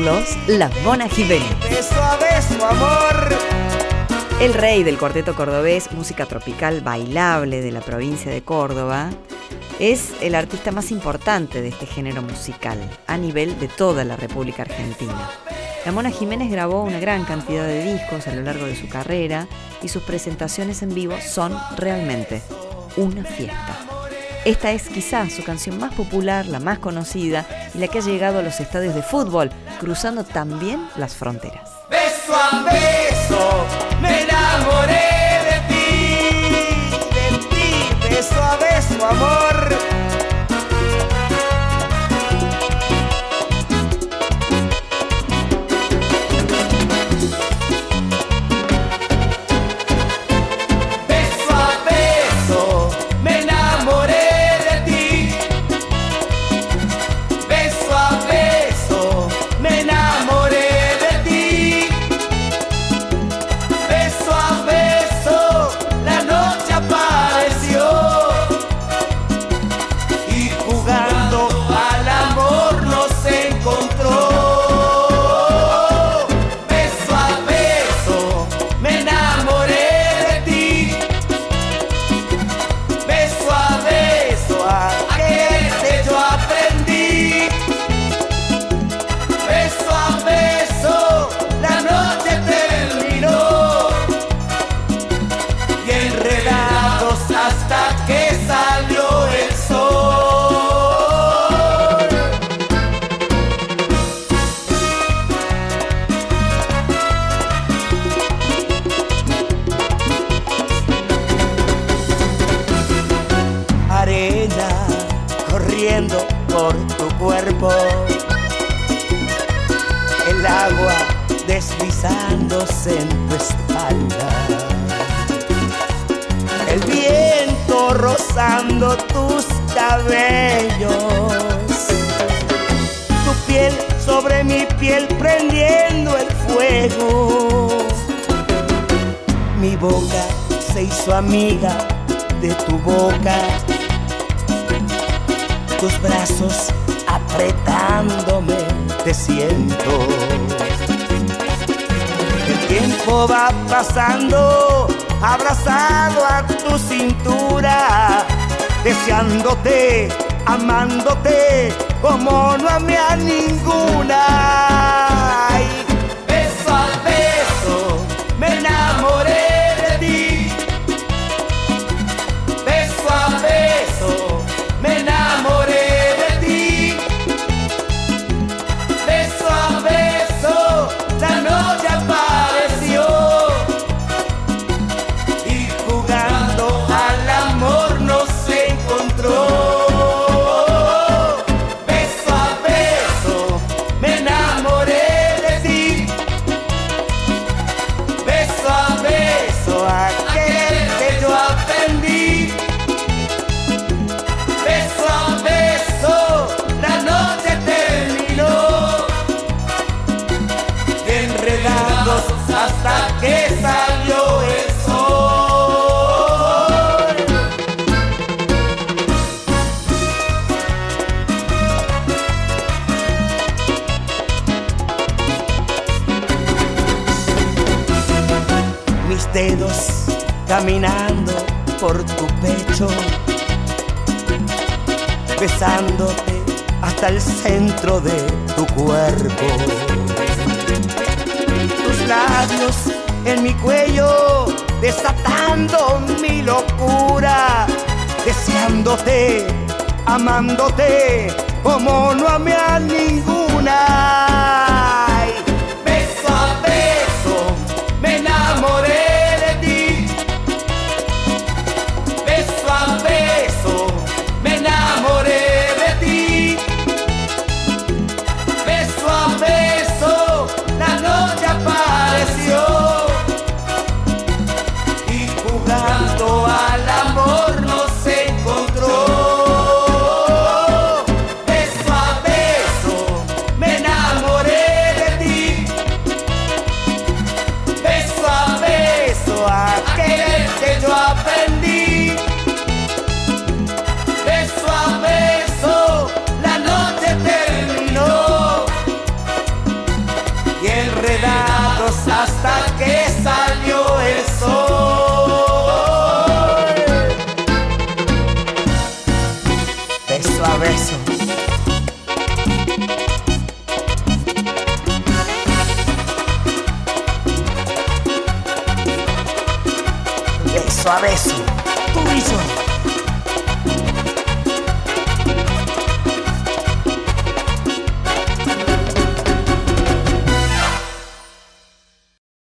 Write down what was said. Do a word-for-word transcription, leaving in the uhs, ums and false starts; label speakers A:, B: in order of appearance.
A: Carlos La Mona Jiménez.
B: Beso a beso, amor.
A: El rey del cuarteto cordobés, música tropical bailable de la provincia de Córdoba, es el artista más importante de este género musical a nivel de toda la República Argentina. La Mona Jiménez grabó una gran cantidad de discos a lo largo de su carrera y sus presentaciones en vivo son realmente una fiesta. Esta es quizás su canción más popular, la más conocida y la que ha llegado a los estadios de fútbol, cruzando también las fronteras.
B: Beso a beso, me enamoré de ti, de ti, beso a beso, amor. El agua deslizándose en tu espalda, el viento rozando tus cabellos, tu piel sobre mi piel prendiendo el fuego. Mi boca se hizo amiga de tu boca, tus brazos apretándome te siento. El tiempo va pasando, abrazado a tu cintura, deseándote, amándote, como no amé a ninguna. Ay, beso a beso, me enamoré de ti. Beso a beso, me enamoré. Hasta que salió el sol. Mis dedos caminando por tu pecho, besándote hasta el centro de tu cuerpo. Labios en mi cuello, desatando mi locura, deseándote, amándote, como no amé a ninguna. Ay, beso a beso, me enamoré de ti. Beso a beso, me enamoré de ti. Beso a beso, la noche apareció y jugando al amor nos encontró. Beso a beso, me enamoré de ti. Beso a beso. suavecito.